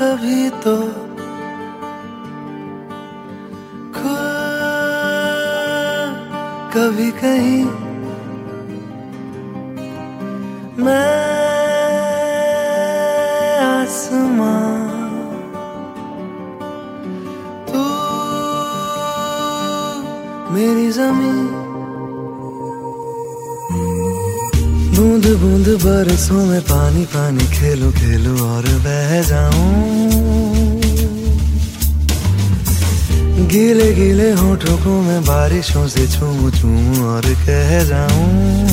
कभी तो खुल कभी कहीं मैं आसमां तू मेरी जमीन बूंद बूंद बरसों में पानी पानी खेलो खेलो और बह जाऊं गीले गीले होठों को मैं बारिशों से चूमू चूमू और कह जाऊं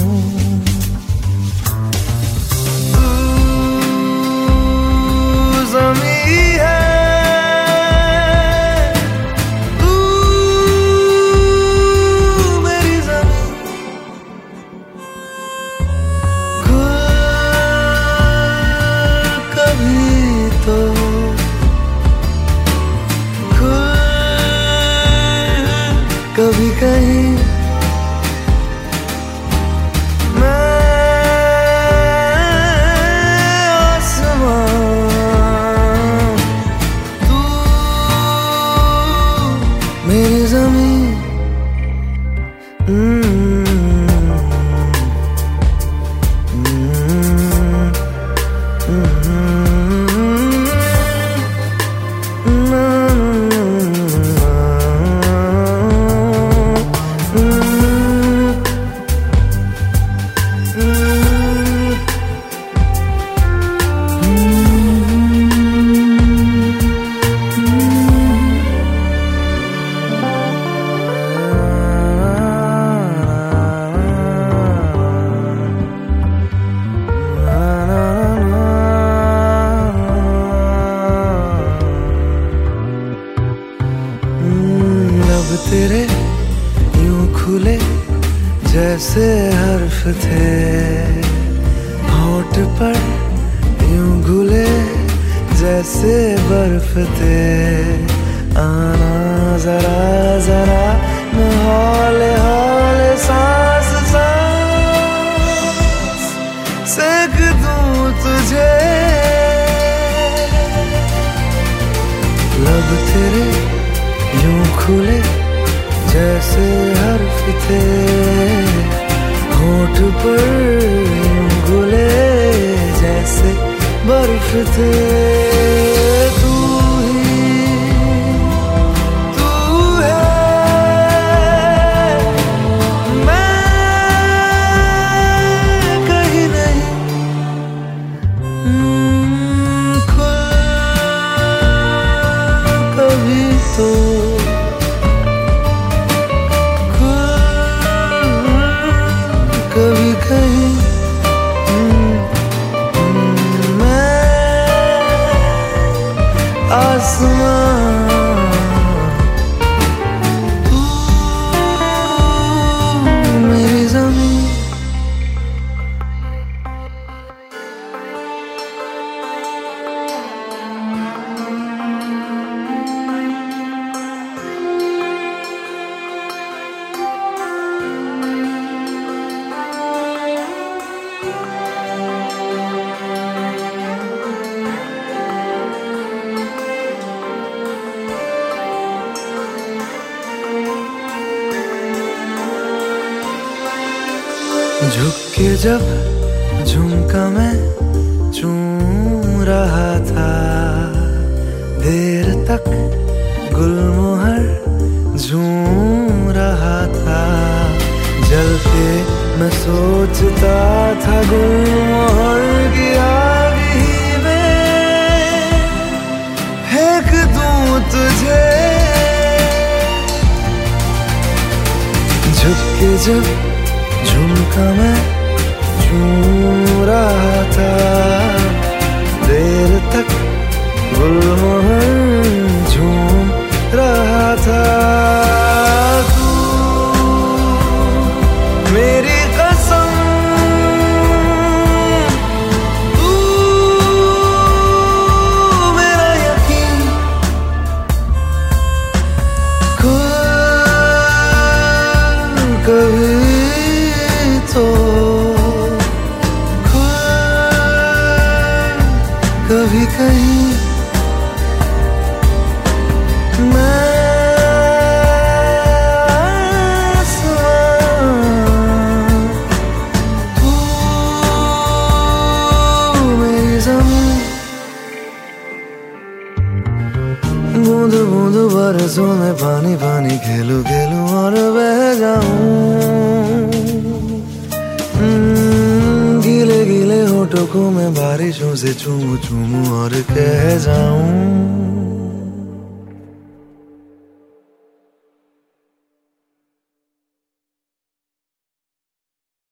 तू ज़मीं है कभी कहीं मैं आसमां तू मेरी ज़मीं तेरे यूं खुले जैसे हर्फ थे होठ पर यूं घुले जैसे बर्फ थे आना जरा जरा मैं हौले हौले सांस सांस सेक दूं तुझे लब तेरे यूं खुले जैसे हर्फ थे होठ पर घुले जैसे बर्फ थे तू ही तू है मैं कहीं नहीं खुल कभी तो कभी कहीं मैं आसमां तू मेरी ज़मीं झुक के जब झुमका मैं चूम रहा था देर तक गुलमोहर झूम रहा था जल के मैं सोचता था गुलमोहर की आग ही में फेंक दूं तुझे झुक के जब झुमका मैं झूम रहा था देर तक गुलमोहर झूम रहा था तू मेरी कसम तू मेरा यकीन कभी तो कभी कहीं बूंद बूंद बरसों में पानी पानी खेलूं खेलूं और बह जाऊं। गीले गीले होठों को मैं बारिशों से चूमूं चूमूं और कह जाऊं।